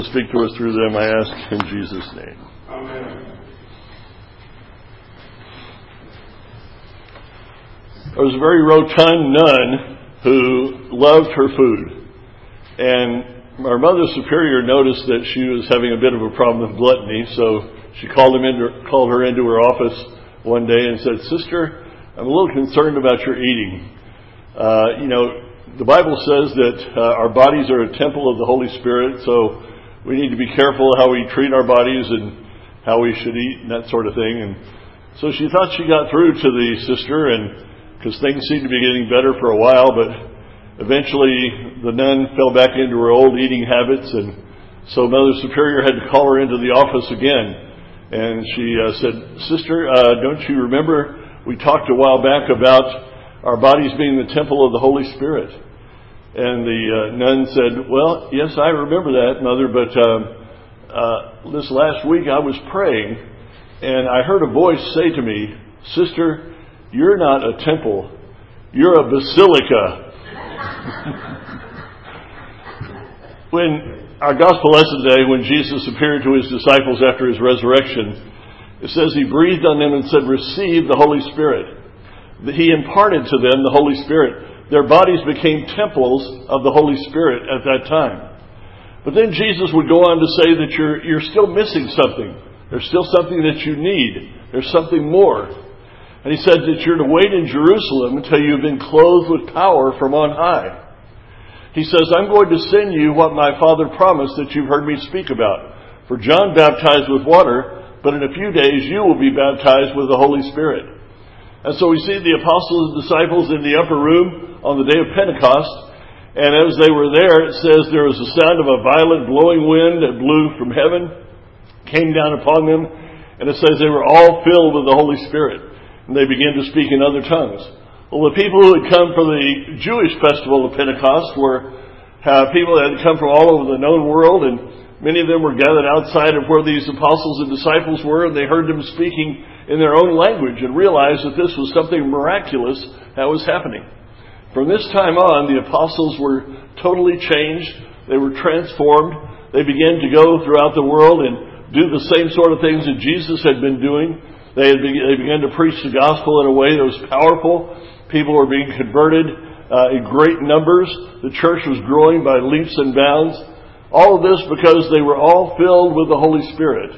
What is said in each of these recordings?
Speak to us through them, I ask in Jesus' name. Amen. There was a very rotund nun who loved her food. And our Mother Superior noticed that she was having a bit of a problem with gluttony, so she called her into her office one day and said, "Sister, I'm a little concerned about your eating. The Bible says that our bodies are a temple of the Holy Spirit, so we need to be careful how we treat our bodies and how we should eat and that sort of thing." And so she thought she got through to the sister, and because things seemed to be getting better for a while, but eventually the nun fell back into her old eating habits, and so Mother Superior had to call her into the office again. And she said, "Sister, don't you remember we talked a while back about our bodies being the temple of the Holy Spirit?" And the nun said, "Well, yes, I remember that, Mother, but this last week I was praying, and I heard a voice say to me, 'Sister, you're not a temple, you're a basilica.'" When our gospel lesson today, when Jesus appeared to his disciples after his resurrection, it says he breathed on them and said, "Receive the Holy Spirit." He imparted to them the Holy Spirit. Their bodies became temples of the Holy Spirit at that time. But then Jesus would go on to say that you're still missing something. There's still something that you need. There's something more. And he said that you're to wait in Jerusalem until you've been clothed with power from on high. He says, "I'm going to send you what my Father promised that you've heard me speak about. For John baptized with water, but in a few days you will be baptized with the Holy Spirit." And so we see the apostles and disciples in the upper room on the day of Pentecost. And as they were there, it says there was the sound of a violent blowing wind that blew from heaven, came down upon them. And it says they were all filled with the Holy Spirit. And they began to speak in other tongues. Well, the people who had come for the Jewish festival of Pentecost were people that had come from all over the known world, and many of them were gathered outside of where these apostles and disciples were, and they heard them speaking in their own language and realized that this was something miraculous that was happening. From this time on, the apostles were totally changed. They were transformed. They began to go throughout the world and do the same sort of things that Jesus had been doing. They began to preach the gospel in a way that was powerful. People were being converted in great numbers. The church was growing by leaps and bounds. All of this because they were all filled with the Holy Spirit.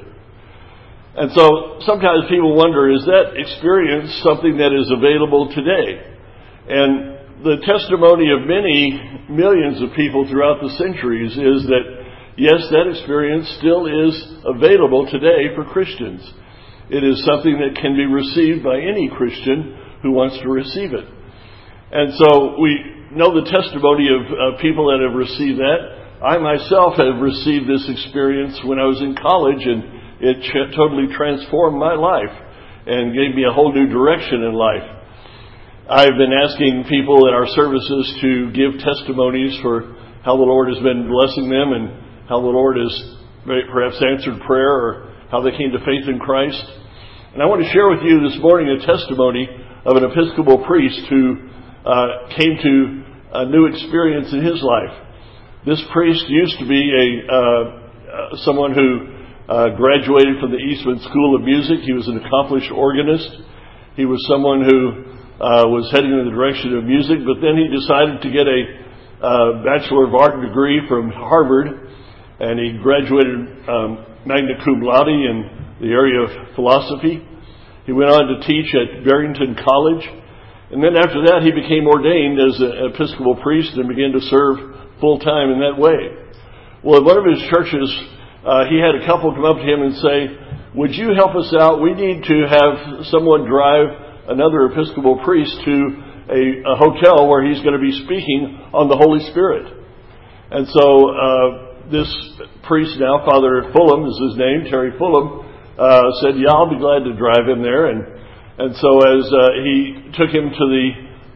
And so sometimes people wonder, is that experience something that is available today? And the testimony of many millions of people throughout the centuries is that, yes, that experience still is available today for Christians. It is something that can be received by any Christian who wants to receive it. And so we know the testimony of people that have received that. I myself have received this experience when I was in college, and it totally transformed my life and gave me a whole new direction in life. I've been asking people in our services to give testimonies for how the Lord has been blessing them and how the Lord has perhaps answered prayer or how they came to faith in Christ. And I want to share with you this morning a testimony of an Episcopal priest who came to a new experience in his life. This priest used to be someone who graduated from the Eastman School of Music. He was an accomplished organist. He was someone who was heading in the direction of music, but then he decided to get a Bachelor of Art degree from Harvard, and he graduated magna cum laude in the area of philosophy. He went on to teach at Barrington College, and then after that he became ordained as an Episcopal priest and began to serve full-time in that way. Well, in one of his churches, he had a couple come up to him and say, "Would you help us out? We need to have someone drive another Episcopal priest to a hotel where he's going to be speaking on the Holy Spirit." And so this priest now, Father Fulham is his name, Terry Fulham, said, "Yeah, I'll be glad to drive him there." And so as he took him to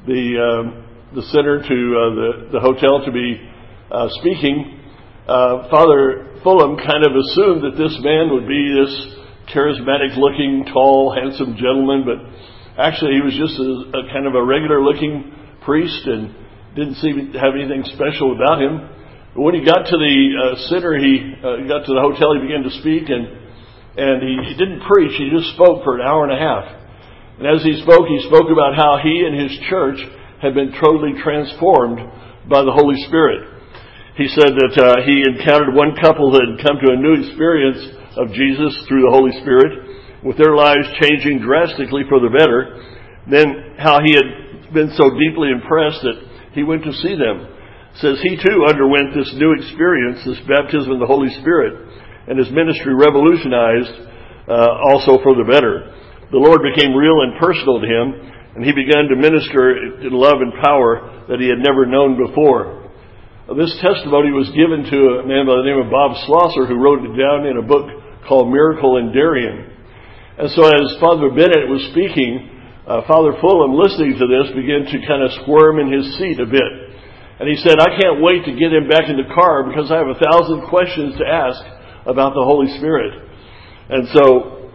the center, to the hotel to be speaking, Father Fulham kind of assumed that this man would be this charismatic-looking, tall, handsome gentleman, but actually he was just a kind of a regular-looking priest and didn't seem to have anything special about him. But when he got to the center, he got to the hotel, he began to speak, and he didn't preach, he just spoke for an hour and a half. And as he spoke about how he and his church had been totally transformed by the Holy Spirit. He said that he encountered one couple that had come to a new experience of Jesus through the Holy Spirit, with their lives changing drastically for the better. Then how he had been so deeply impressed that he went to see them. Says he too underwent this new experience, this baptism of the Holy Spirit, and his ministry revolutionized also for the better. The Lord became real and personal to him, and he began to minister in love and power that he had never known before. This testimony was given to a man by the name of Bob Schlosser, who wrote it down in a book called Miracle in Darien. And so as Father Bennett was speaking, Father Fulham, listening to this, began to kind of squirm in his seat a bit. And he said, I can't wait to get him back in the car because I have 1,000 questions to ask about the Holy Spirit. And so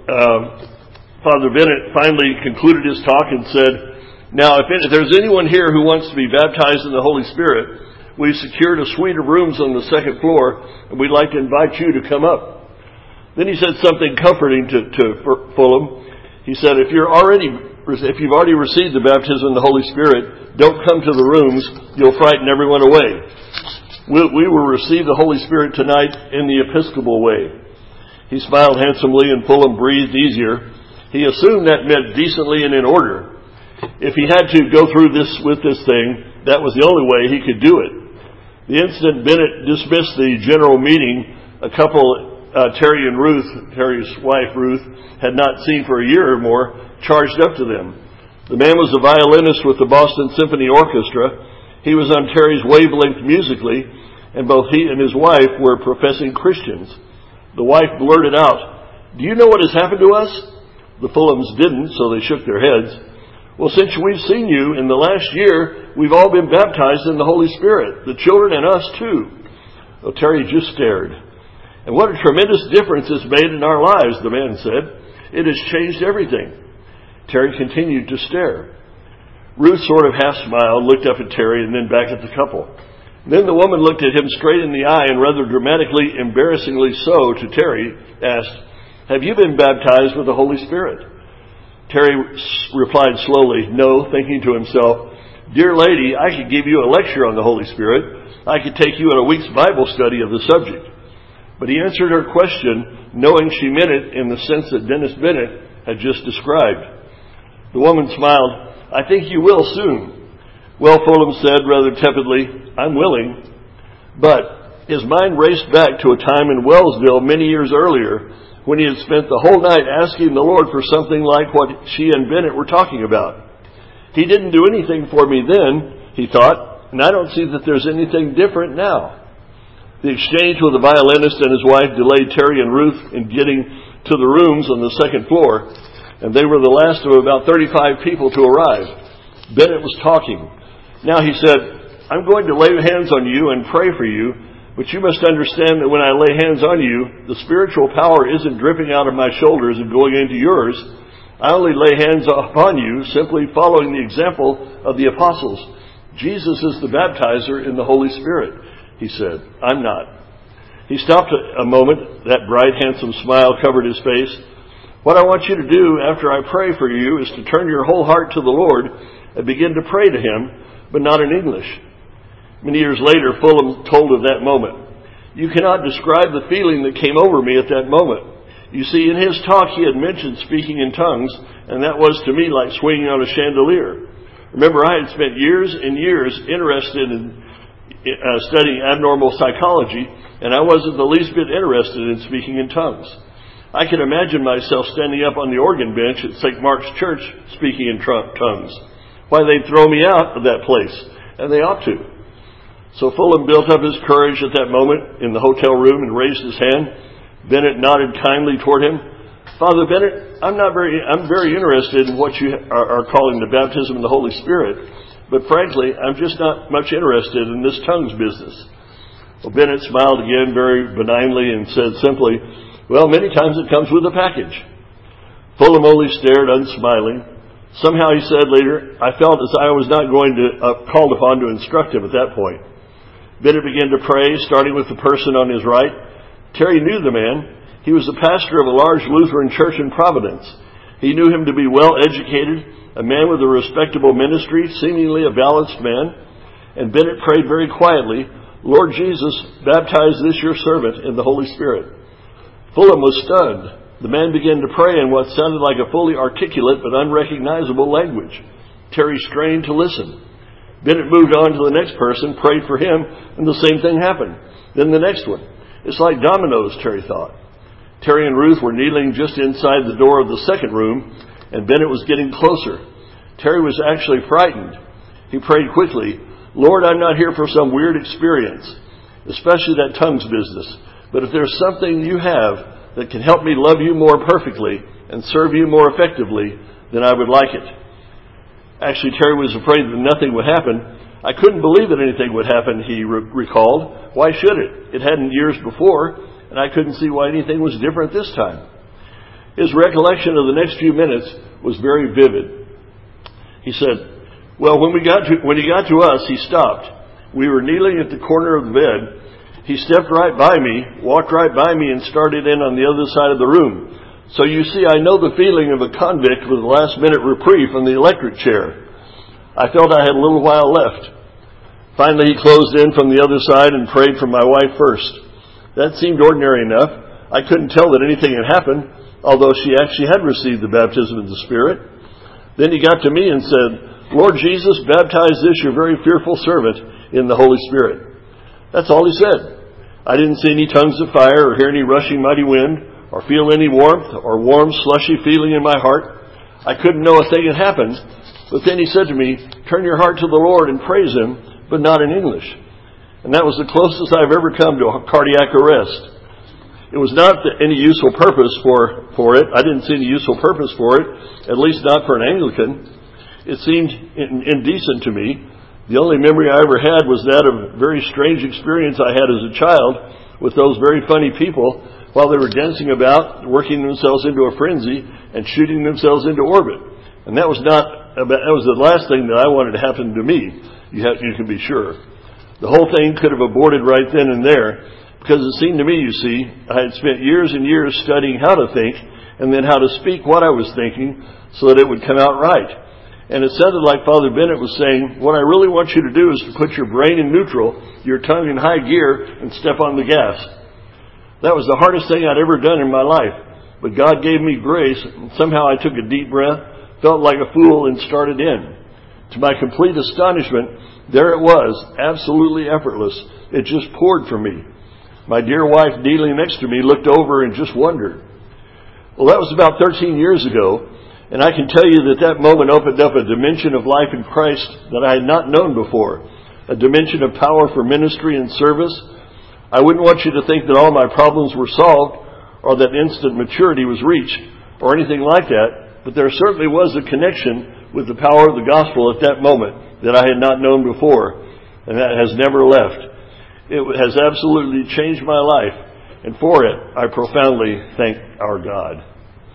Father Bennett finally concluded his talk and said, now, if there's anyone here who wants to be baptized in the Holy Spirit, we've secured a suite of rooms on the second floor, and we'd like to invite you to come up. Then he said something comforting to Fulham. He said, if you've already received the baptism of the Holy Spirit, don't come to the rooms. You'll frighten everyone away. We will receive the Holy Spirit tonight in the Episcopal way. He smiled handsomely, and Fulham breathed easier. He assumed that meant decently and in order. If he had to go through this with this thing, that was the only way he could do it. The instant Bennett dismissed the general meeting, a couple, Terry and Ruth, Terry's wife Ruth, had not seen for a year or more, charged up to them. The man was a violinist with the Boston Symphony Orchestra. He was on Terry's wavelength musically, and both he and his wife were professing Christians. The wife blurted out, "Do you know what has happened to us?" The Fulhams didn't, so they shook their heads. "Well, since we've seen you in the last year, we've all been baptized in the Holy Spirit, the children and us too." Well, Terry just stared. "And what a tremendous difference it's made in our lives," the man said. "It has changed everything." Terry continued to stare. Ruth sort of half smiled, looked up at Terry, and then back at the couple. Then the woman looked at him straight in the eye and rather dramatically, embarrassingly so to Terry, asked, "Have you been baptized with the Holy Spirit?" Terry replied slowly, "No," thinking to himself, "Dear lady, I could give you a lecture on the Holy Spirit. I could take you on a week's Bible study of the subject." But he answered her question, knowing she meant it in the sense that Dennis Bennett had just described. The woman smiled. "I think you will soon." "Well," Fulham said rather tepidly, "I'm willing." But his mind raced back to a time in Wellsville many years earlier when he had spent the whole night asking the Lord for something like what she and Bennett were talking about. He didn't do anything for me then, he thought, and I don't see that there's anything different now. The exchange with the violinist and his wife delayed Terry and Ruth in getting to the rooms on the second floor, and they were the last of about 35 people to arrive. Bennett was talking. Now he said, "I'm going to lay hands on you and pray for you, but you must understand that when I lay hands on you, the spiritual power isn't dripping out of my shoulders and going into yours. I only lay hands upon you simply following the example of the apostles. Jesus is the baptizer in the Holy Spirit," he said. "I'm not." He stopped a moment. That bright, handsome smile covered his face. "What I want you to do after I pray for you is to turn your whole heart to the Lord and begin to pray to Him, but not in English." Many years later, Fulham told of that moment. "You cannot describe the feeling that came over me at that moment. You see, in his talk he had mentioned speaking in tongues, and that was to me like swinging on a chandelier. Remember, I had spent years and years interested in studying abnormal psychology, and I wasn't the least bit interested in speaking in tongues. I could imagine myself standing up on the organ bench at St. Mark's Church speaking in tongues. Why, they'd throw me out of that place, and they ought to." So Fulham built up his courage at that moment in the hotel room and raised his hand. Bennett nodded kindly toward him. "Father Bennett, I'm very interested in what you are calling the baptism of the Holy Spirit, but frankly, I'm just not much interested in this tongues business." Well, Bennett smiled again very benignly and said simply, "Well, many times it comes with a package." Fulham only stared, unsmiling. Somehow, he said later, "I felt as I was not going to called upon to instruct him at that point." Bennett began to pray, starting with the person on his right. Terry knew the man. He was the pastor of a large Lutheran church in Providence. He knew him to be well educated, a man with a respectable ministry, seemingly a balanced man. And Bennett prayed very quietly, Lord Jesus, baptize this your servant in the Holy Spirit. Fulham was stunned. The man began to pray in what sounded like a fully articulate but unrecognizable language. Terry strained to listen. Bennett moved on to the next person, prayed for him, and the same thing happened. Then the next one. It's like dominoes, Terry thought. Terry and Ruth were kneeling just inside the door of the second room, and Bennett was getting closer. Terry was actually frightened. He prayed quickly, Lord, I'm not here for some weird experience, especially that tongues business. But if there's something you have that can help me love you more perfectly and serve you more effectively, then I would like it. Actually, Terry was afraid that nothing would happen. I couldn't believe that anything would happen, he recalled. Why should it? It hadn't years before, and I couldn't see why anything was different this time. His recollection of the next few minutes was very vivid. He said, well, when he got to us, he stopped. We were kneeling at the corner of the bed. He stepped right by me, walked right by me, and started in on the other side of the room. So you see, I know the feeling of a convict with a last-minute reprieve from the electric chair. I felt I had a little while left. Finally, he closed in from the other side and prayed for my wife first. That seemed ordinary enough. I couldn't tell that anything had happened, although she actually had received the baptism of the Spirit. Then he got to me and said, Lord Jesus, baptize this your very fearful servant in the Holy Spirit. That's all he said. I didn't see any tongues of fire or hear any rushing mighty wind or feel any warmth or warm slushy feeling in my heart. I couldn't know a thing had happened. But then he said to me, turn your heart to the Lord and praise Him, but not in English. And that was the closest I've ever come to a cardiac arrest. It was not any useful purpose for it. I didn't see any useful purpose for it, at least not for an Anglican. It seemed indecent to me. The only memory I ever had was that of a very strange experience I had as a child with those very funny people while they were dancing about, working themselves into a frenzy and shooting themselves into orbit. And that was the last thing that I wanted to happen to me. You can be sure. The whole thing could have aborted right then and there, because it seemed to me, you see, I had spent years and years studying how to think and then how to speak what I was thinking so that it would come out right. And it sounded like Father Bennett was saying, what I really want you to do is to put your brain in neutral, your tongue in high gear, and step on the gas. That was the hardest thing I'd ever done in my life. But God gave me grace, and somehow I took a deep breath, felt like a fool, and started in. To my complete astonishment, there it was, absolutely effortless. It just poured from me. My dear wife kneeling next to me looked over and just wondered. Well, that was about 13 years ago, and I can tell you that moment opened up a dimension of life in Christ that I had not known before, a dimension of power for ministry and service. I wouldn't want you to think that all my problems were solved or that instant maturity was reached or anything like that, but there certainly was a connection with the power of the gospel at that moment that I had not known before, and that has never left. It has absolutely changed my life, and for it, I profoundly thank our God.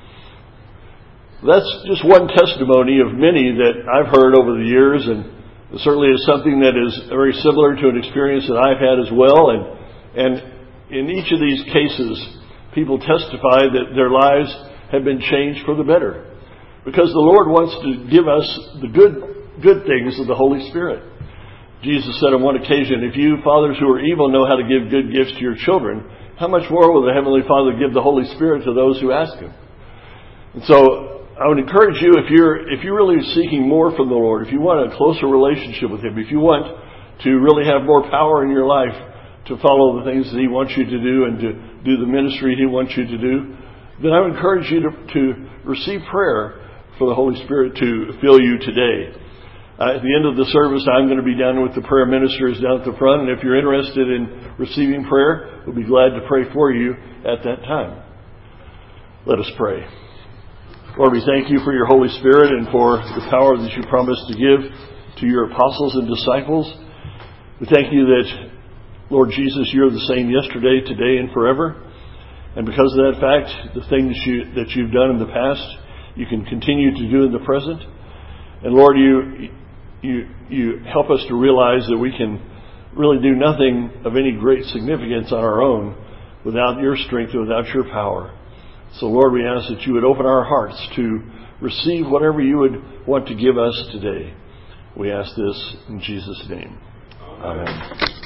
That's just one testimony of many that I've heard over the years, and it certainly is something that is very similar to an experience that I've had as well. And in each of these cases, people testify that their lives have been changed for the better, because the Lord wants to give us the good things of the Holy Spirit. Jesus said on one occasion, if you fathers who are evil know how to give good gifts to your children, how much more will the Heavenly Father give the Holy Spirit to those who ask Him? And so I would encourage you, if you're really seeking more from the Lord, if you want a closer relationship with Him, if you want to really have more power in your life to follow the things that He wants you to do and to do the ministry He wants you to do, then I would encourage you to receive prayer for the Holy Spirit to fill you today. At the end of the service, I'm going to be down with the prayer ministers down at the front, and if you're interested in receiving prayer, we'll be glad to pray for you at that time. Let us pray. Lord, we thank you for your Holy Spirit and for the power that you promised to give to your apostles and disciples. We thank you that, Lord Jesus, you're the same yesterday, today, and forever. And because of that fact, the things that you've done in the past, you can continue to do in the present. And Lord, you help us to realize that we can really do nothing of any great significance on our own without your strength and without your power. So, Lord, we ask that you would open our hearts to receive whatever you would want to give us today. We ask this in Jesus' name. Amen.